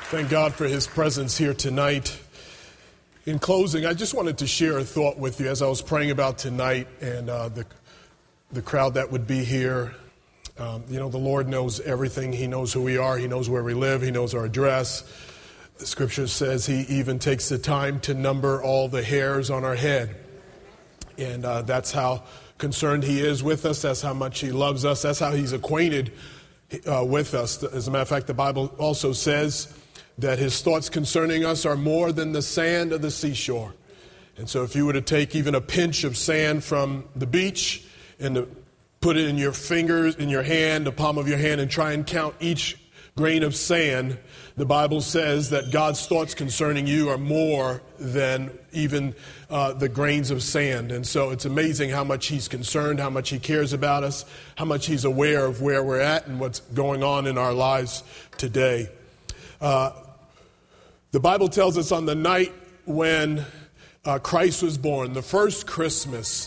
Thank God for his presence here tonight. In closing, I just wanted to share a thought with you as I was praying about tonight and the crowd that would be here. The Lord knows everything. He knows who we are. He knows where we live. He knows our address. The scripture says he even takes the time to number all the hairs on our head. And that's how concerned he is with us. That's how much he loves us. That's how he's acquainted with us. As a matter of fact, the Bible also says that his thoughts concerning us are more than the sand of the seashore. And so if you were to take even a pinch of sand from the beach and to put it in your fingers, in your hand, the palm of your hand, and try and count each grain of sand, the Bible says that God's thoughts concerning you are more than even the grains of sand. And so it's amazing how much he's concerned, how much he cares about us, how much he's aware of where we're at and what's going on in our lives today. The Bible tells us on the night when Christ was born, the first Christmas,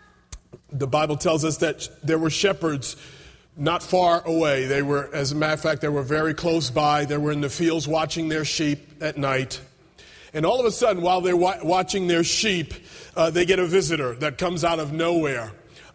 the Bible tells us that there were shepherds not far away. They were, as a matter of fact, they were very close by. They were in the fields watching their sheep at night. And all of a sudden, while they're watching their sheep, they get a visitor that comes out of nowhere.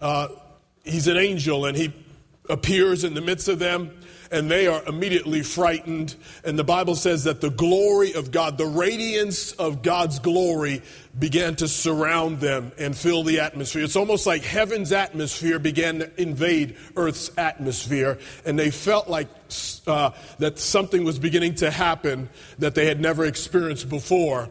He's an angel, and he appears in the midst of them. And they are immediately frightened. And the Bible says that the glory of God, the radiance of God's glory began to surround them and fill the atmosphere. It's almost like heaven's atmosphere began to invade earth's atmosphere. And they felt like that something was beginning to happen that they had never experienced before.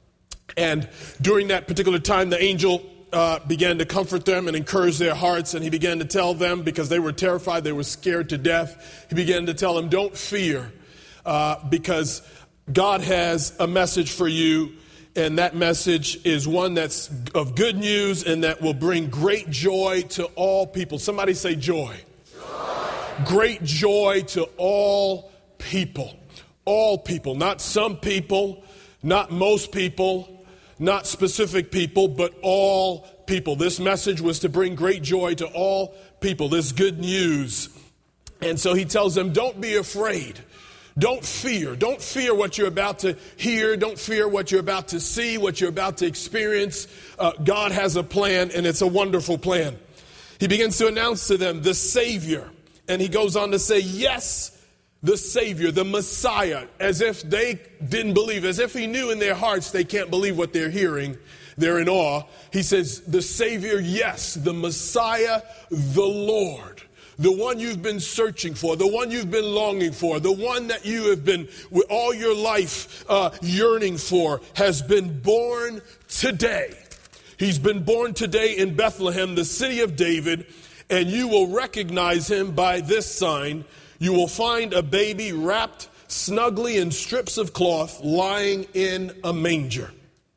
And during that particular time, the angel began to comfort them and encourage their hearts. And he began to tell them, because they were terrified, they were scared to death, he began to tell them, don't fear, because God has a message for you. And that message is one that's of good news and that will bring great joy to all people. Somebody say joy. Joy. Great joy to all people. All people, not some people, not most people, not specific people, but all people. This message was to bring great joy to all people, this good news. And so he tells them, don't be afraid. Don't fear. Don't fear what you're about to hear. Don't fear what you're about to see, what you're about to experience. God has a plan, and it's a wonderful plan. He begins to announce to them the Savior. And he goes on to say, yes, the Savior, the Messiah, as if they didn't believe, as if he knew in their hearts they can't believe what they're hearing. They're in awe. He says, the Savior, yes, the Messiah, the Lord, the one you've been searching for, the one you've been longing for, the one that you have been with all your life yearning for, has been born today. He's been born today in Bethlehem, the city of David, and you will recognize him by this sign. You will find a baby wrapped snugly in strips of cloth lying in a manger.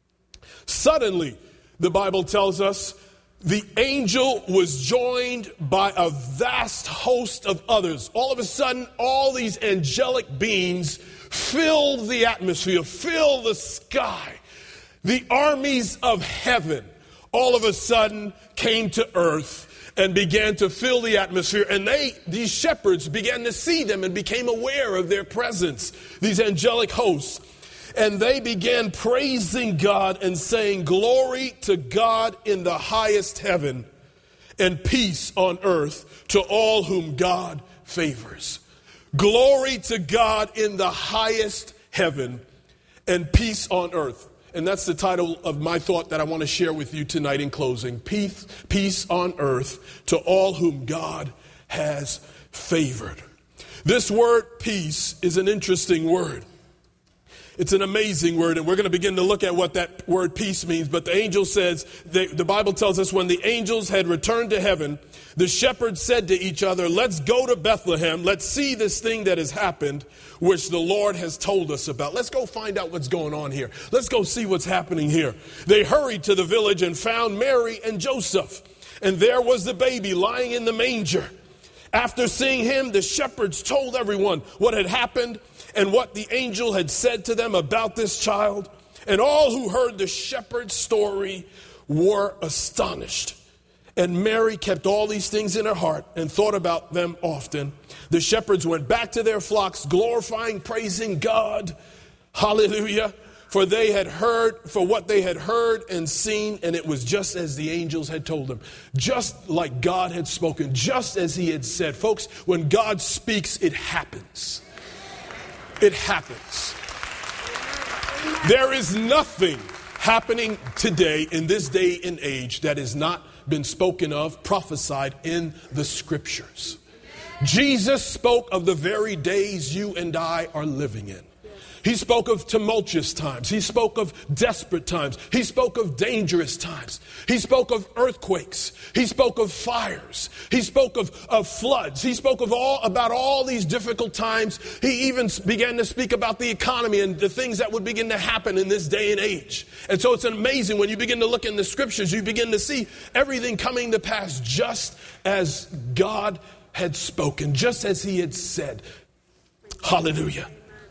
Suddenly, the Bible tells us, the angel was joined by a vast host of others. All of a sudden, all these angelic beings filled the atmosphere, filled the sky. The armies of heaven all of a sudden came to earth and began to fill the atmosphere. And these shepherds began to see them and became aware of their presence, these angelic hosts. And they began praising God and saying, glory to God in the highest heaven and peace on earth to all whom God favors. Glory to God in the highest heaven and peace on earth. And that's the title of my thought that I want to share with you tonight in closing. Peace on earth to all whom God has favored. This word peace is an interesting word. It's an amazing word, and we're going to begin to look at what that word peace means. But the angel says, the Bible tells us, when the angels had returned to heaven, the shepherds said to each other, let's go to Bethlehem. Let's see this thing that has happened, which the Lord has told us about. Let's go find out what's going on here. Let's go see what's happening here. They hurried to the village and found Mary and Joseph, and there was the baby lying in the manger. After seeing him, the shepherds told everyone what had happened and what the angel had said to them about this child. And all who heard the shepherd's story were astonished and Mary kept all these things in her heart and thought about them often. The shepherds went back to their flocks, glorifying, praising God. Hallelujah. For what they had heard and seen, and it was just as the angels had told them. Just like God had spoken, just as he had said. Folks, when God speaks, it happens. It happens. There is nothing happening today in this day and age that has not been spoken of, prophesied in the scriptures. Jesus spoke of the very days you and I are living in. He spoke of tumultuous times. He spoke of desperate times. He spoke of dangerous times. He spoke of earthquakes. He spoke of fires. He spoke of floods. He spoke about all these difficult times. He even began to speak about the economy and the things that would begin to happen in this day and age. And so it's amazing when you begin to look in the scriptures, you begin to see everything coming to pass just as God had spoken, just as he had said. Hallelujah.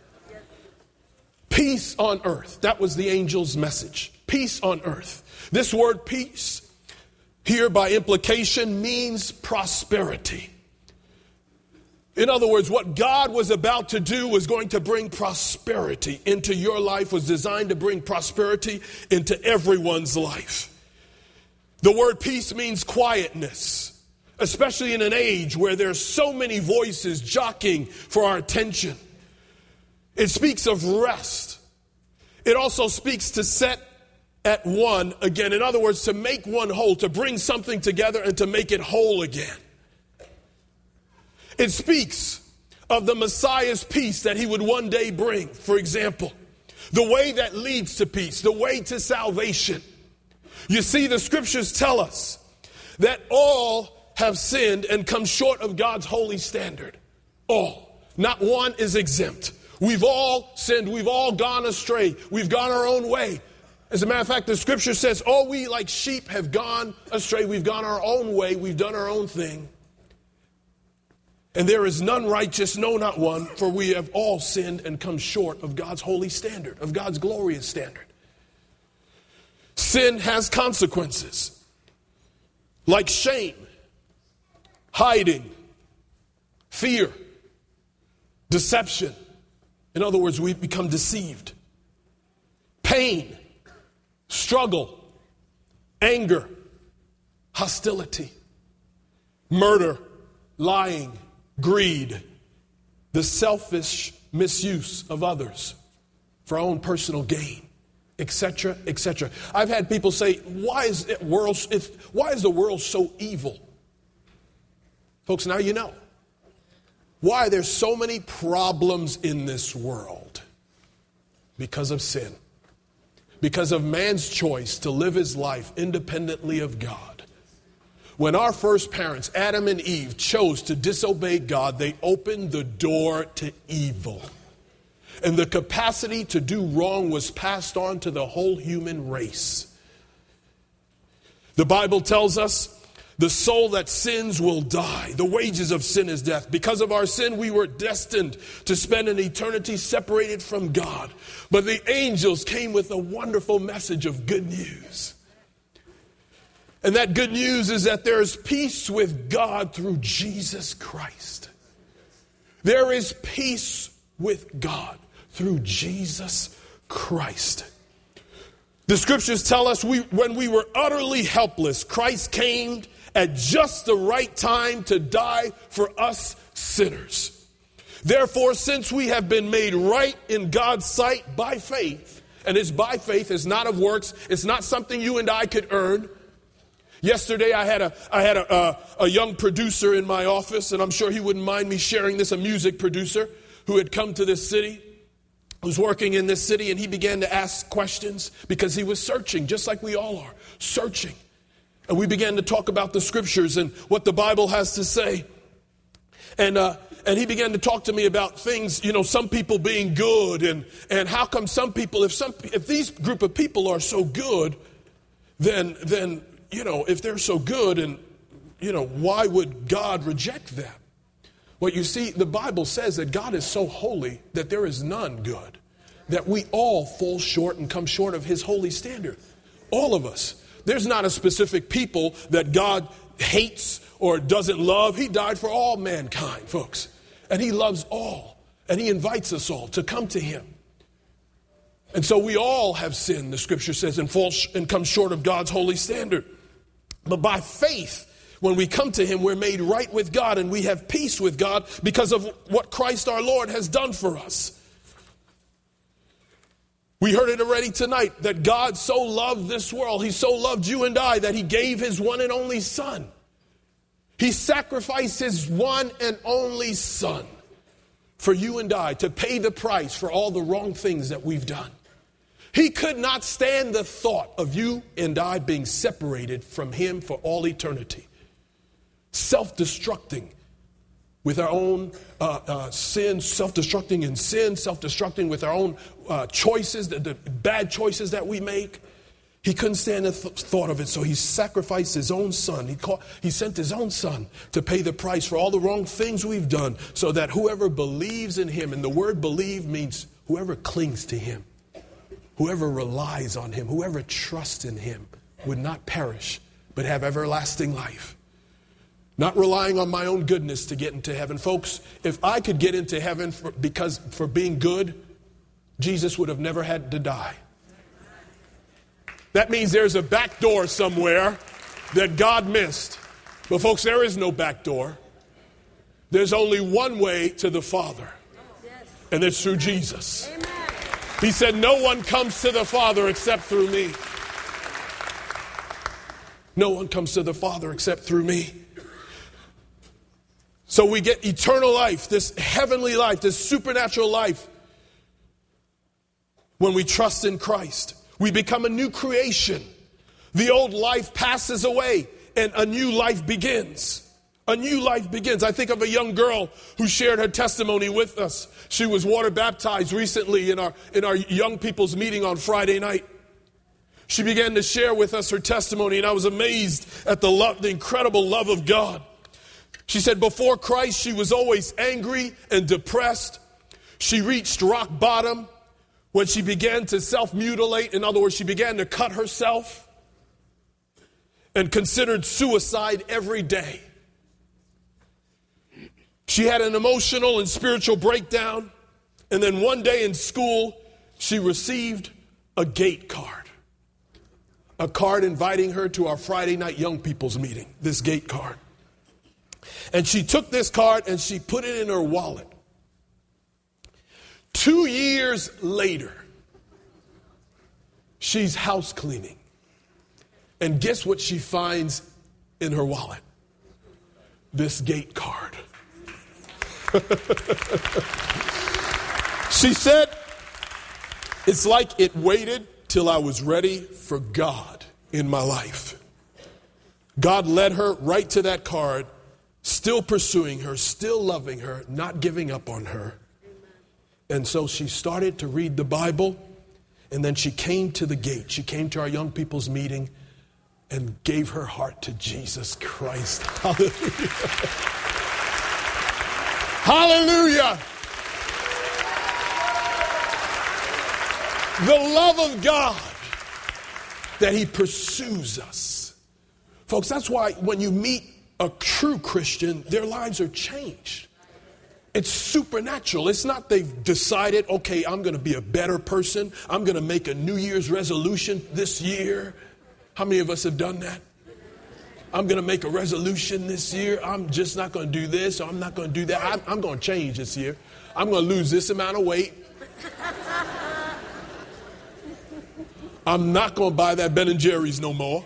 Peace on earth. That was the angel's message. Peace on earth. This word peace here by implication means prosperity. In other words, what God was about to do was going to bring prosperity into your life, was designed to bring prosperity into everyone's life. The word peace means quietness, especially in an age where there's so many voices jockeying for our attention. It speaks of rest. It also speaks to set at one again. In other words, to make one whole, to bring something together and to make it whole again. It speaks of the Messiah's peace that he would one day bring. For example, the way that leads to peace, the way to salvation. You see, the scriptures tell us that all have sinned and come short of God's holy standard. All. Not one is exempt. We've all sinned. We've all gone astray. We've gone our own way. As a matter of fact, the scripture says, all we like sheep have gone astray. We've gone our own way. We've done our own thing. And there is none righteous, no, not one, for we have all sinned and come short of God's holy standard, of God's glorious standard. Sin has consequences, like shame, hiding, fear, deception. In other words, we become deceived. Pain, struggle, anger, hostility, murder, lying, greed, the selfish misuse of others for our own personal gain, etc., etc. I've had people say, why is the world so evil? Folks, now you know. Why there's so many problems in this world? Because of sin. Because of man's choice to live his life independently of God. When our first parents, Adam and Eve, chose to disobey God, they opened the door to evil. And the capacity to do wrong was passed on to the whole human race. The Bible tells us the soul that sins will die. The wages of sin is death. Because of our sin, we were destined to spend an eternity separated from God. But the angels came with a wonderful message of good news. And that good news is that there is peace with God through Jesus Christ. There is peace with God through Jesus Christ. The scriptures tell us when we were utterly helpless, Christ came at just the right time to die for us sinners. Therefore, since we have been made right in God's sight by faith, and it's by faith, it's not of works, it's not something you and I could earn. Yesterday, I had a young producer in my office, and I'm sure he wouldn't mind me sharing this, a music producer who had come to this city, who's working in this city, and he began to ask questions because he was searching, just like we all are, searching. And we began to talk about the scriptures and what the Bible has to say. And he began to talk to me about things, some people being good and how come some people, if these group of people are so good, then if they're so good and, why would God reject them? Well, you see, the Bible says that God is so holy that there is none good, that we all fall short and come short of his holy standard. All of us. there's not a specific people that God hates or doesn't love. He died for all mankind, folks. And he loves all. And he invites us all to come to him. And so we all have sinned, the scripture says, and come short of God's holy standard. But by faith, when we come to him, we're made right with God and we have peace with God because of what Christ our Lord has done for us. We heard it already tonight that God so loved this world. He so loved you and I that he gave his one and only son. He sacrificed his one and only son for you and I to pay the price for all the wrong things that we've done. He could not stand the thought of you and I being separated from him for all eternity. Self-destructing with our own sin, self-destructing in sin, self-destructing with our own choices, the bad choices that we make. He couldn't stand the thought of it, so he sacrificed his own son. He sent his own son to pay the price for all the wrong things we've done, so that whoever believes in him, and the word believe means whoever clings to him, whoever relies on him, whoever trusts in him, would not perish, but have everlasting life. Not relying on my own goodness to get into heaven. Folks, if I could get into heaven for being good, Jesus would have never had to die. That means there's a back door somewhere that God missed. But folks, there is no back door. There's only one way to the Father. And it's through Jesus. Amen. He said, no one comes to the Father except through me. No one comes to the Father except through me. So we get eternal life, this heavenly life, this supernatural life. When we trust in Christ, we become a new creation. The old life passes away and a new life begins. A new life begins. I think of a young girl who shared her testimony with us. She was water baptized recently in our young people's meeting on Friday night. She began to share with us her testimony, and I was amazed at the incredible love of God. She said before Christ, she was always angry and depressed. She reached rock bottom when she began to self-mutilate. In other words, she began to cut herself and considered suicide every day. She had an emotional and spiritual breakdown. And then one day in school, she received a gate card. A card inviting her to our Friday night young people's meeting, this gate card. And she took this card and she put it in her wallet. 2 years later, she's house cleaning. And guess what she finds in her wallet? This gate card. She said, it's like it waited till I was ready for God in my life. God led her right to that card, still pursuing her, still loving her, not giving up on her. And so she started to read the Bible, and then she came to the gate. She came to our young people's meeting and gave her heart to Jesus Christ. Hallelujah. Hallelujah. The love of God that he pursues us. Folks, that's why when you meet a true Christian, their lives are changed. It's supernatural. It's not they've decided, okay, I'm going to be a better person. I'm going to make a New Year's resolution this year. How many of us have done that? I'm going to make a resolution this year. I'm just not going to do this, or I'm not going to do that. I'm going to change this year. I'm going to lose this amount of weight. I'm not going to buy that Ben & Jerry's no more.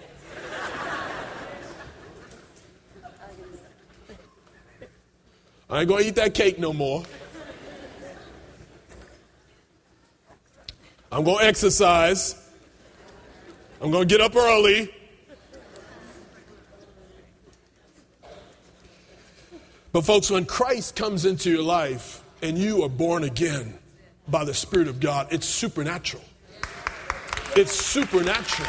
I ain't going to eat that cake no more. I'm going to exercise. I'm going to get up early. But folks, when Christ comes into your life and you are born again by the Spirit of God, it's supernatural. It's supernatural.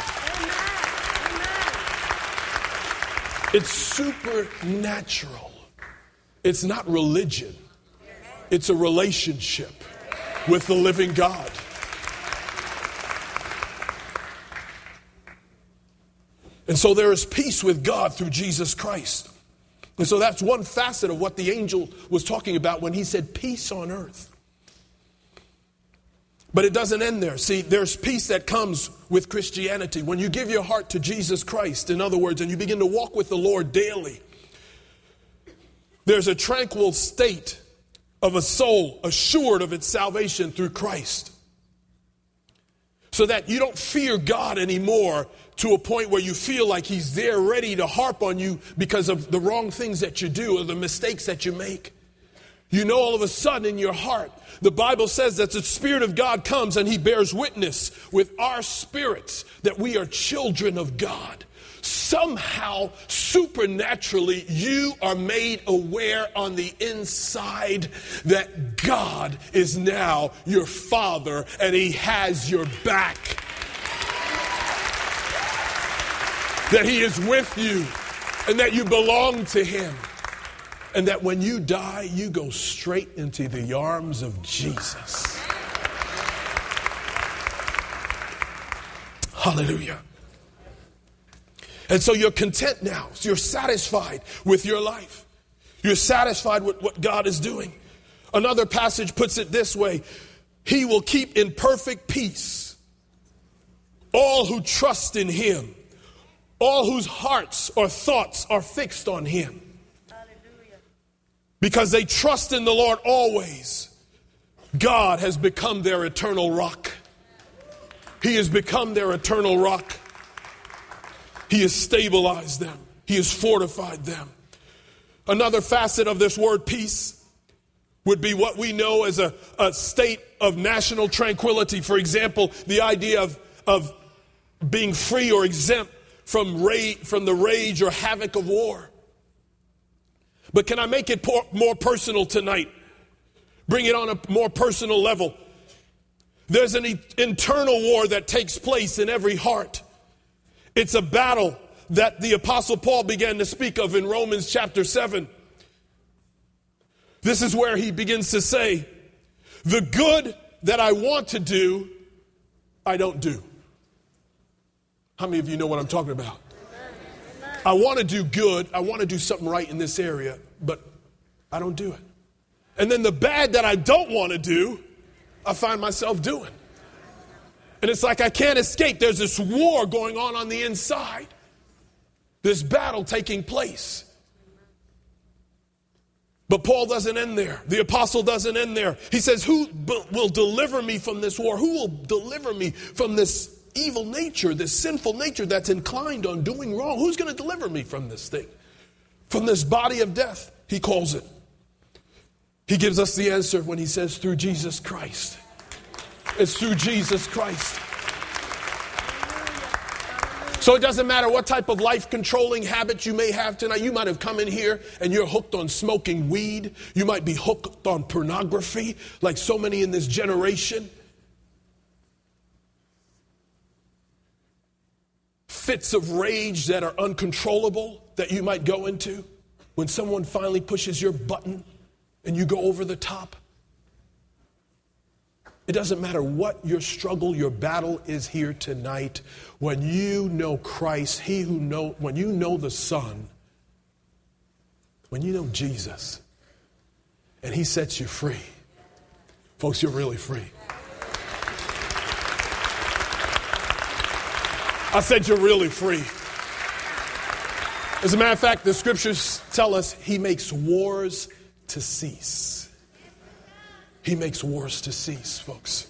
It's supernatural. It's not religion. It's a relationship with the living God. And so there is peace with God through Jesus Christ. And so that's one facet of what the angel was talking about when he said peace on earth. But it doesn't end there. See, there's peace that comes with Christianity. When you give your heart to Jesus Christ, in other words, and you begin to walk with the Lord daily, there's a tranquil state of a soul assured of its salvation through Christ. So that you don't fear God anymore to a point where you feel like he's there ready to harp on you because of the wrong things that you do or the mistakes that you make. You know, all of a sudden in your heart, the Bible says that the Spirit of God comes and he bears witness with our spirits that we are children of God. Somehow, supernaturally, you are made aware on the inside that God is now your Father and he has your back. That he is with you and that you belong to him. And that when you die, you go straight into the arms of Jesus. Hallelujah. And so you're content now. So you're satisfied with your life. You're satisfied with what God is doing. Another passage puts it this way. He will keep in perfect peace all who trust in him, all whose hearts or thoughts are fixed on him. Because they trust in the Lord always. God has become their eternal rock. He has become their eternal rock. He has stabilized them. He has fortified them. Another facet of this word peace would be what we know as a state of national tranquility. For example, the idea of being free or exempt from the rage or havoc of war. But can I make it more personal tonight? Bring it on a more personal level. There's an internal war that takes place in every heart. It's a battle that the Apostle Paul began to speak of in Romans chapter 7. This is where he begins to say, the good that I want to do, I don't do. How many of you know what I'm talking about? I want to do good. I want to do something right in this area, but I don't do it. And then the bad that I don't want to do, I find myself doing. And it's like I can't escape. There's this war going on the inside. This battle taking place. But Paul doesn't end there. The apostle doesn't end there. He says, who will deliver me from this war? Who will deliver me from this evil nature, this sinful nature that's inclined on doing wrong? Who's going to deliver me from this thing? From this body of death, he calls it. He gives us the answer when he says, through Jesus Christ. It's through Jesus Christ. So it doesn't matter what type of life-controlling habit you may have tonight. You might have come in here and you're hooked on smoking weed. You might be hooked on pornography, like so many in this generation. Fits of rage that are uncontrollable that you might go into when someone finally pushes your button and you go over the top. It doesn't matter what your struggle, your battle is here tonight. When you know Christ, when you know the Son, when you know Jesus, and he sets you free, folks, you're really free. I said you're really free. As a matter of fact, the scriptures tell us he makes wars to cease. He makes wars to cease, folks.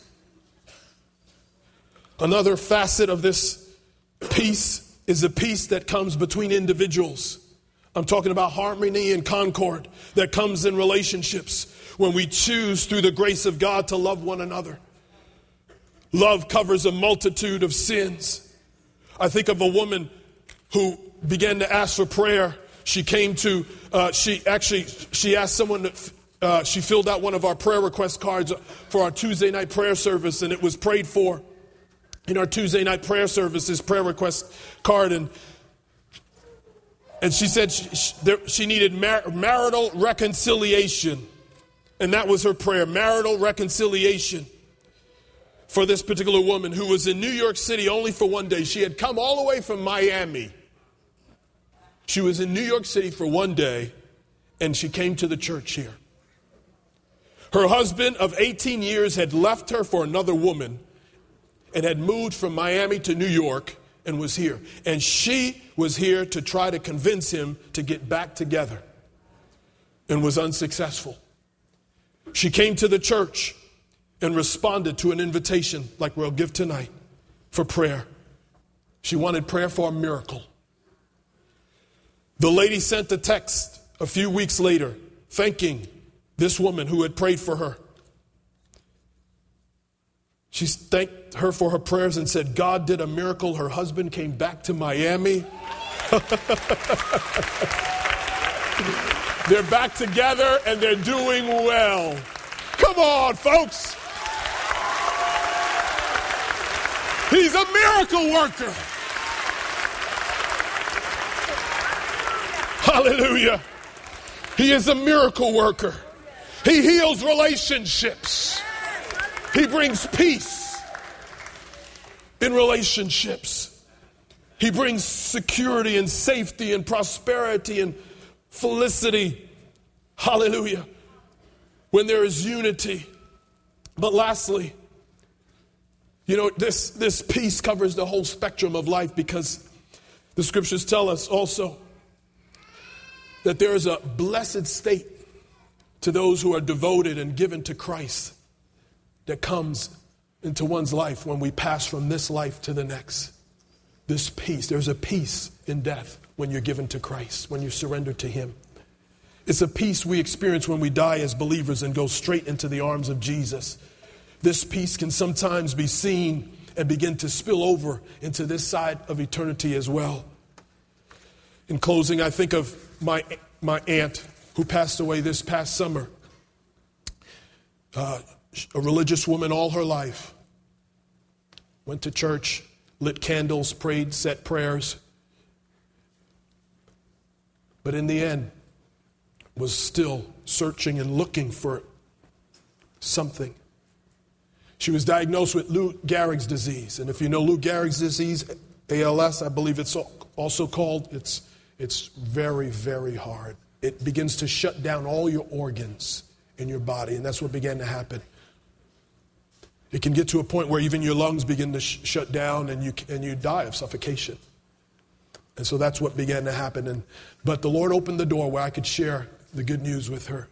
Another facet of this peace is a peace that comes between individuals. I'm talking about harmony and concord that comes in relationships when we choose through the grace of God to love one another. Love covers a multitude of sins. I think of a woman who began to ask for prayer. She came to, she asked someone to, she filled out one of our prayer request cards for our Tuesday night prayer service, and it was prayed for in our Tuesday night prayer service, this prayer request card. And she said she needed marital reconciliation. And that was her prayer, marital reconciliation. For this particular woman who was in New York City only for one day. She had come all the way from Miami She was in New York City for one day, and she came to the church here. Her husband of 18 years had left her for another woman and had moved from Miami to New York and was here. And she was here to try to convince him to get back together and was unsuccessful. She came to the church and responded to an invitation like we'll give tonight for prayer. She wanted prayer for a miracle. The lady sent a text a few weeks later thanking this woman who had prayed for her. She thanked her for her prayers and said, God did a miracle. Her husband came back to Miami. They're back together and they're doing well. Come on, folks. He's a miracle worker. Hallelujah. He is a miracle worker. He heals relationships. He brings peace in relationships. He brings security and safety and prosperity and felicity. Hallelujah. When there is unity. But lastly, you know, this peace covers the whole spectrum of life, because the scriptures tell us also that there is a blessed state to those who are devoted and given to Christ that comes into one's life when we pass from this life to the next. This peace. There's a peace in death when you're given to Christ, when you surrender to Him. It's a peace we experience when we die as believers and go straight into the arms of Jesus. This peace can sometimes be seen and begin to spill over into this side of eternity as well. In closing, I think of my aunt who passed away this past summer. A religious woman all her life. Went to church, lit candles, prayed, said prayers. But in the end, was still searching and looking for something. She was diagnosed with Lou Gehrig's disease. And if you know Lou Gehrig's disease, ALS, I believe it's also called, it's very, very hard. It begins to shut down all your organs in your body, and that's what began to happen. It can get to a point where even your lungs begin to shut down, and you die of suffocation. And so that's what began to happen. But the Lord opened the door where I could share the good news with her.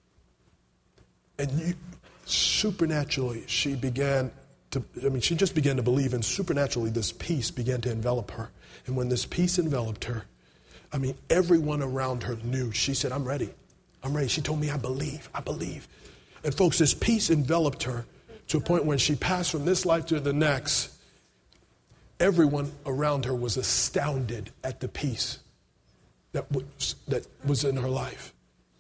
And supernaturally, she just began to believe, and supernaturally this peace began to envelop her. And when this peace enveloped her, everyone around her knew. She said, I'm ready. I'm ready. She told me, I believe. And folks, this peace enveloped her to a point when she passed from this life to the next. Everyone around her was astounded at the peace that was in her life.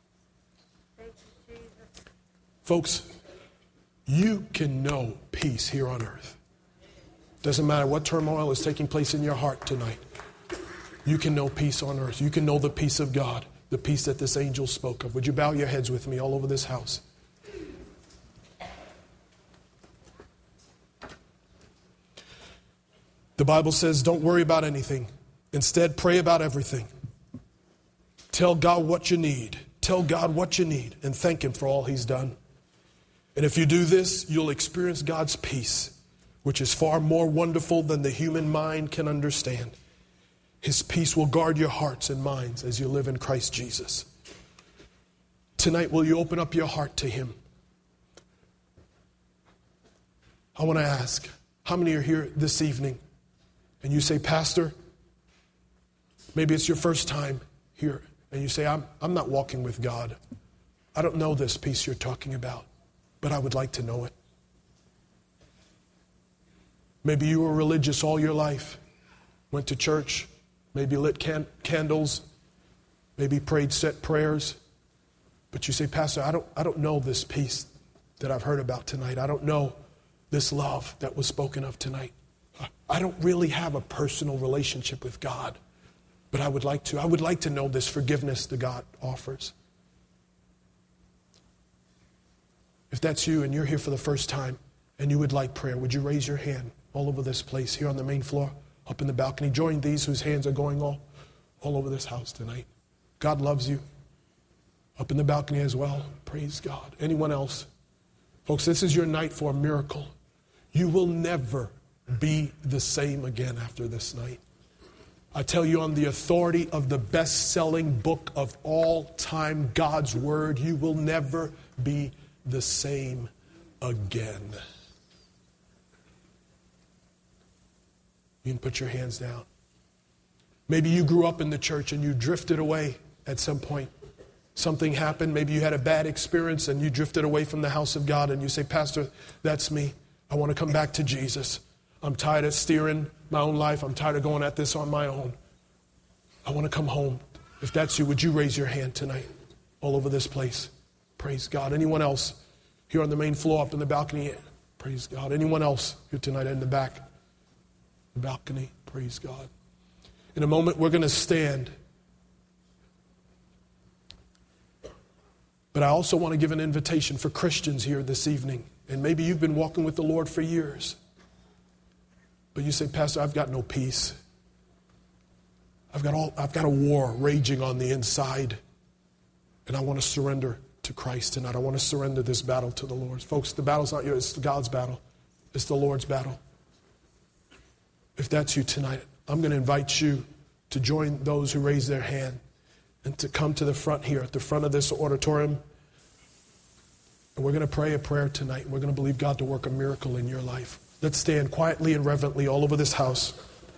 Folks, you can know peace here on earth. Doesn't matter what turmoil is taking place in your heart tonight. You can know peace on earth. You can know the peace of God, the peace that this angel spoke of. Would you bow your heads with me all over this house? The Bible says, don't worry about anything. Instead, pray about everything. Tell God what you need. Tell God what you need and thank Him for all He's done. And if you do this, you'll experience God's peace, which is far more wonderful than the human mind can understand. His peace will guard your hearts and minds as you live in Christ Jesus. Tonight, will you open up your heart to Him? I want to ask, how many are here this evening and you say, Pastor, maybe it's your first time here, and you say, I'm not walking with God. I don't know this peace you're talking about, but I would like to know it. Maybe you were religious all your life, went to church, maybe lit candles, maybe prayed set prayers, but you say, Pastor, I don't know this peace that I've heard about tonight. I don't know this love that was spoken of tonight. I don't really have a personal relationship with God, but I would like to. I would like to know this forgiveness that God offers. If that's you and you're here for the first time and you would like prayer, would you raise your hand all over this place, here on the main floor, up in the balcony? Join these whose hands are going all all over this house tonight. God loves you. Up in the balcony as well. Praise God. Anyone else? Folks, this is your night for a miracle. You will never be the same again after this night. I tell you, on the authority of the best-selling book of all time, God's Word, you will never be the same again. You can put your hands down. Maybe you grew up in the church and you drifted away at some point. Something happened. Maybe you had a bad experience and you drifted away from the house of God and you say, Pastor, that's me. I want to come back to Jesus. I'm tired of steering my own life. I'm tired of going at this on my own. I want to come home. If that's you, would you raise your hand tonight all over this place? Praise God. Anyone else here on the main floor, up in the balcony? Praise God. Anyone else here tonight in the back? The balcony. Praise God. In a moment, we're going to stand. But I also want to give an invitation for Christians here this evening. And maybe you've been walking with the Lord for years. But you say, Pastor, I've got no peace. I've got a war raging on the inside. And I want to surrender to Christ tonight. I want to surrender this battle to the Lord. Folks, the battle's not yours. It's God's battle. It's the Lord's battle. If that's you tonight, I'm going to invite you to join those who raise their hand and to come to the front here, at the front of this auditorium. And we're going to pray a prayer tonight. We're going to believe God to work a miracle in your life. Let's stand quietly and reverently all over this house.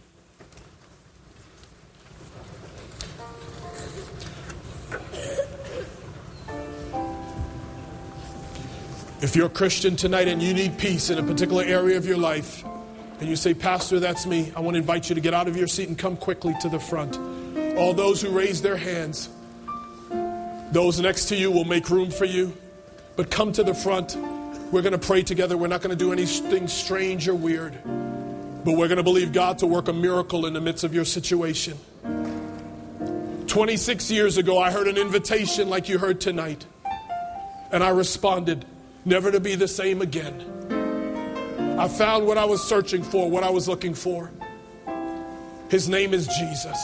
If you're a Christian tonight and you need peace in a particular area of your life, and you say, Pastor, that's me, I want to invite you to get out of your seat and come quickly to the front. All those who raise their hands, those next to you will make room for you. But come to the front. We're going to pray together. We're not going to do anything strange or weird. But we're going to believe God to work a miracle in the midst of your situation. 26 years ago, I heard an invitation like you heard tonight. And I responded, never to be the same again. I found what I was searching for, what I was looking for. His name is Jesus.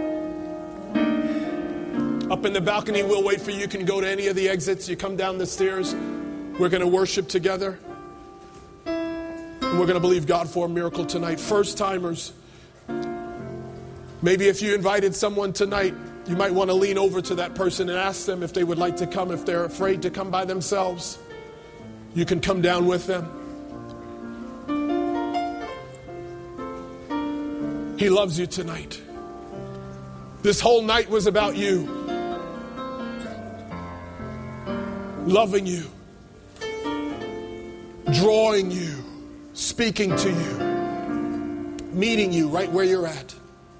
Up in the balcony, we'll wait for you. You can go to any of the exits. You come down the stairs. We're going to worship together. And we're going to believe God for a miracle tonight. First timers, maybe if you invited someone tonight, you might want to lean over to that person and ask them if they would like to come. If they're afraid to come by themselves, you can come down with them. He loves you tonight. This whole night was about you. Loving you. Drawing you. Speaking to you. Meeting you right where you're at.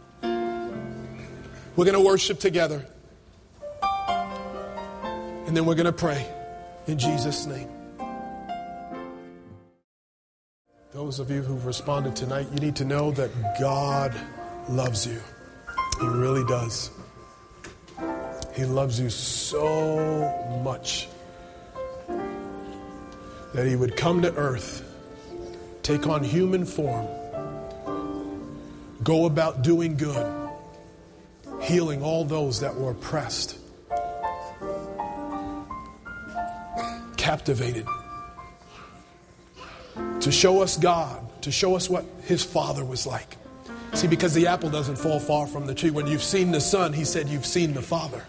We're going to worship together. And then we're going to pray in Jesus' name. Those of you who've responded tonight, you need to know that God loves you. He really does. He loves you so much that he would come to earth, take on human form, go about doing good, healing all those that were oppressed, captivated, to show us God, to show us what his Father was like. See, because the apple doesn't fall far from the tree. When you've seen the Son, he said, you've seen the Father.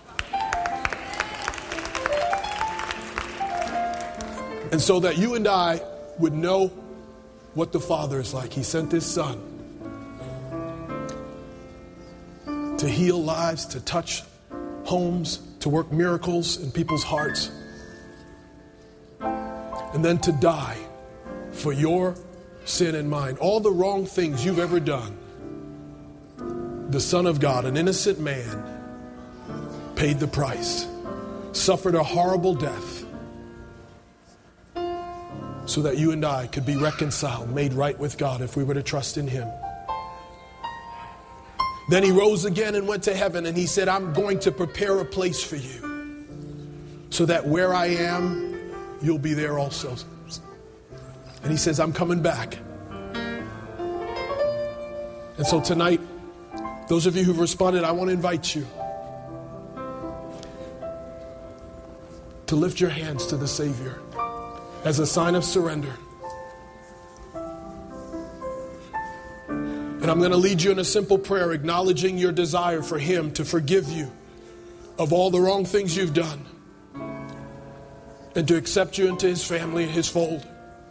And so that you and I would know what the Father is like, he sent his Son to heal lives, to touch homes, to work miracles in people's hearts, and then to die for your sin and mine. All the wrong things you've ever done, the Son of God, an innocent man, paid the price, suffered a horrible death, so that you and I could be reconciled, made right with God if we were to trust in him. Then he rose again and went to heaven, and he said, I'm going to prepare a place for you, so that where I am, you'll be there also. And he says, I'm coming back. And so tonight, Those of you who've responded, I want to invite you to lift your hands to the Savior as a sign of surrender. And I'm going to lead you in a simple prayer, acknowledging your desire for Him to forgive you of all the wrong things you've done and to accept you into His family and His fold.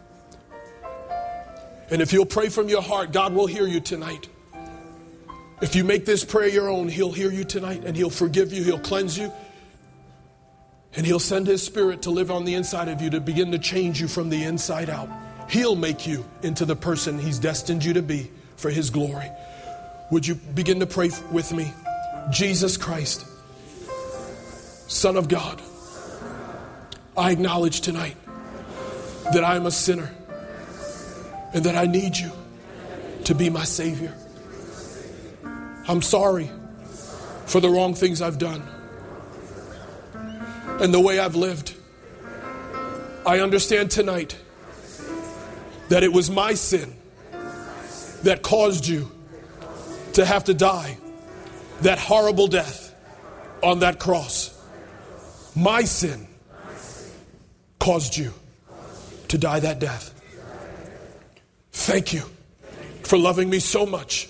And if you'll pray from your heart, God will hear you tonight. If you make this prayer your own, He'll hear you tonight and He'll forgive you, He'll cleanse you, and He'll send His Spirit to live on the inside of you to begin to change you from the inside out. He'll make you into the person He's destined you to be for His glory. Would you begin to pray with me? Jesus Christ, Son of God, I acknowledge tonight that I am a sinner and that I need you to be my Savior. I'm sorry for the wrong things I've done and the way I've lived. I understand tonight that it was my sin that caused you to have to die that horrible death on that cross. My sin caused you to die that death. Thank you for loving me so much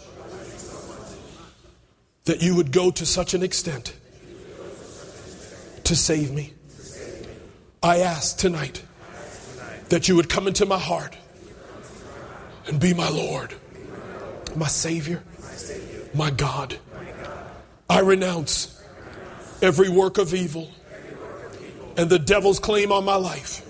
that you would go to such an extent to save me. I ask tonight that you would come into my heart and be my Lord, my Savior, my God. I renounce every work of evil and the devil's claim on my life.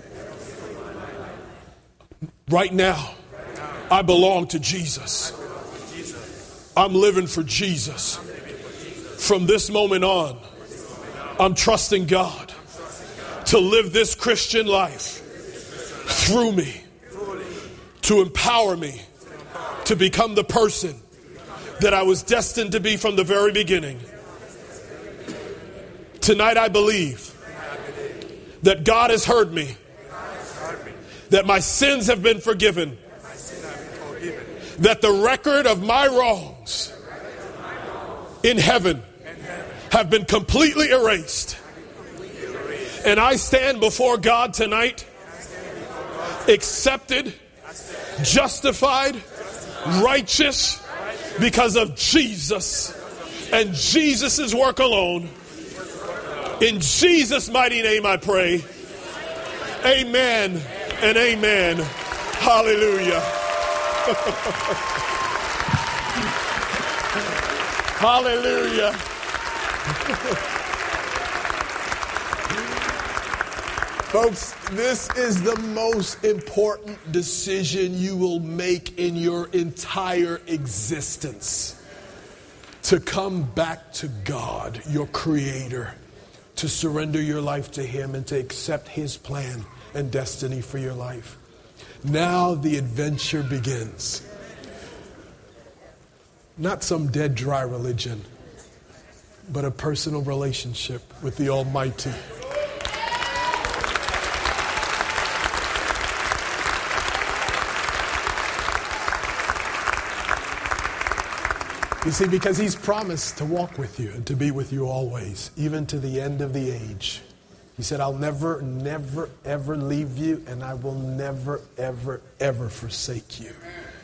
Right now, I belong to Jesus. I'm living for Jesus. From this moment on, I'm trusting God to live this Christian life through me, to empower me to become the person that I was destined to be from the very beginning. Tonight I believe that God has heard me, that my sins have been forgiven, that the record of my wrongs in heaven have been completely erased. And I stand before God tonight, accepted, justified, righteous because of Jesus and Jesus' work alone. In Jesus' mighty name I pray. Amen and amen. Hallelujah. Hallelujah. Folks, this is the most important decision you will make in your entire existence. To come back to God, your Creator, to surrender your life to Him and to accept His plan and destiny for your life. Now the adventure begins. Not some dead, dry religion, but a personal relationship with the Almighty. You see, because He's promised to walk with you and to be with you always, even to the end of the age. He said, I'll never, never, ever leave you, and I will never, ever, ever forsake you.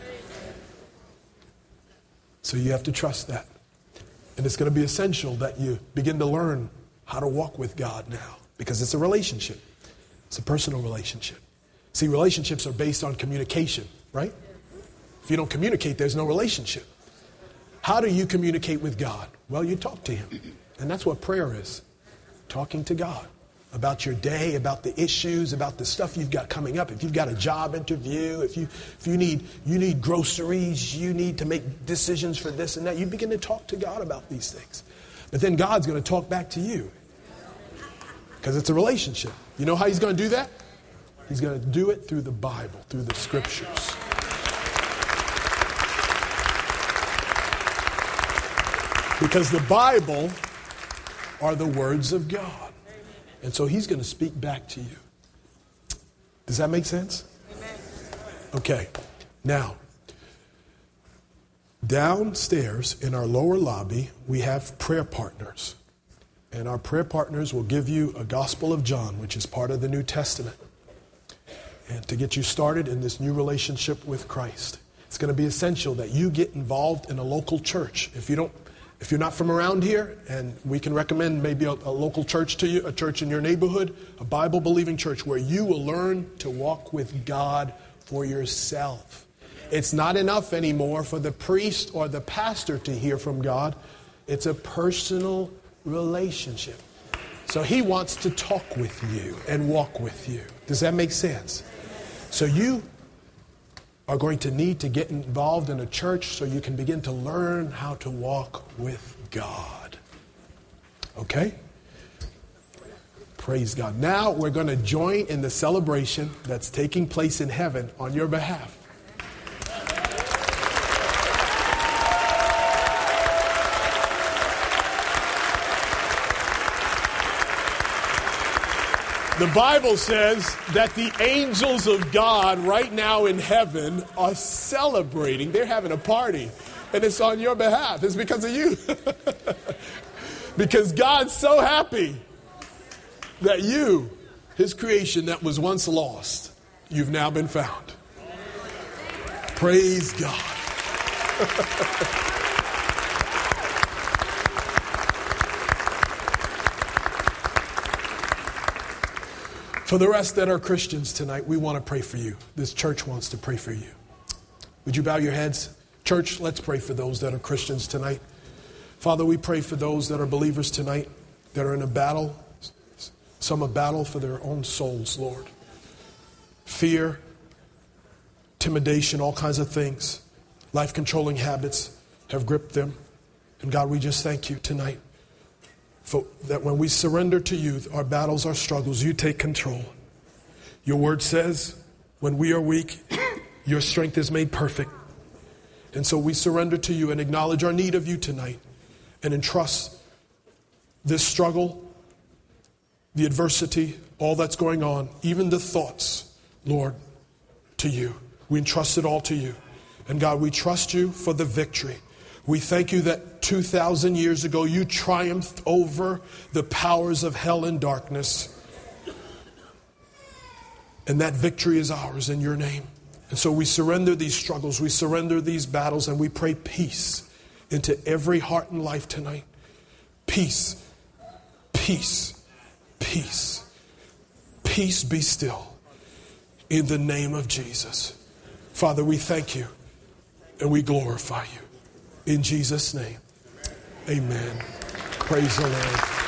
So you have to trust that. And it's going to be essential that you begin to learn how to walk with God now, because it's a relationship. It's a personal relationship. See, relationships are based on communication, right? If you don't communicate, there's no relationship. How do you communicate with God? Well, you talk to Him. And that's what prayer is. Talking to God about your day, about the issues, about the stuff you've got coming up. If you've got a job interview, if you need groceries, you need to make decisions for this and that, you begin to talk to God about these things. But then God's going to talk back to you. Because it's a relationship. You know how He's going to do that? He's going to do it through the Bible, through the Scriptures. Because the Bible are the words of God. And so He's going to speak back to you. Does that make sense? Okay. Now, Downstairs in our lower lobby, we have prayer partners. And our prayer partners will give you a Gospel of John, which is part of the New Testament. And to get you started in this new relationship with Christ. It's going to be essential that you get involved in a local church. If you're not from around here, and we can recommend maybe a local church to you, a church in your neighborhood, a Bible-believing church where you will learn to walk with God for yourself. It's not enough anymore for the priest or the pastor to hear from God. It's a personal relationship. So he wants to talk with you and walk with you. Does that make sense? So you are going to need to get involved in a church so you can begin to learn how to walk with God. Okay? Praise God. Now we're going to join in the celebration that's taking place in heaven on your behalf. The Bible says that the angels of God right now in heaven are celebrating. They're having a party. And it's on your behalf. It's because of you. Because God's so happy that you, his creation that was once lost, you've now been found. Praise God. For the rest that are Christians tonight, we want to pray for you. This church wants to pray for you. Would you bow your heads? Church, let's pray for those that are Christians tonight. Father, we pray for those that are believers tonight that are in a battle. Some a battle for their own souls, Lord. Fear, intimidation, all kinds of things. Life-controlling habits have gripped them. And God, we just thank you tonight. For that when we surrender to you, our battles, our struggles, you take control. Your word says, when we are weak, your strength is made perfect. And so we surrender to you and acknowledge our need of you tonight and entrust this struggle, the adversity, all that's going on, even the thoughts, Lord, to you. We entrust it all to you. And God, we trust you for the victory. We thank you that 2,000 years ago you triumphed over the powers of hell and darkness. And that victory is ours in your name. And so we surrender these struggles, we surrender these battles, and we pray peace into every heart and life tonight. Peace, peace, peace. Peace be still in the name of Jesus. Father, we thank you and we glorify you. In Jesus' name, amen. Praise the Lord.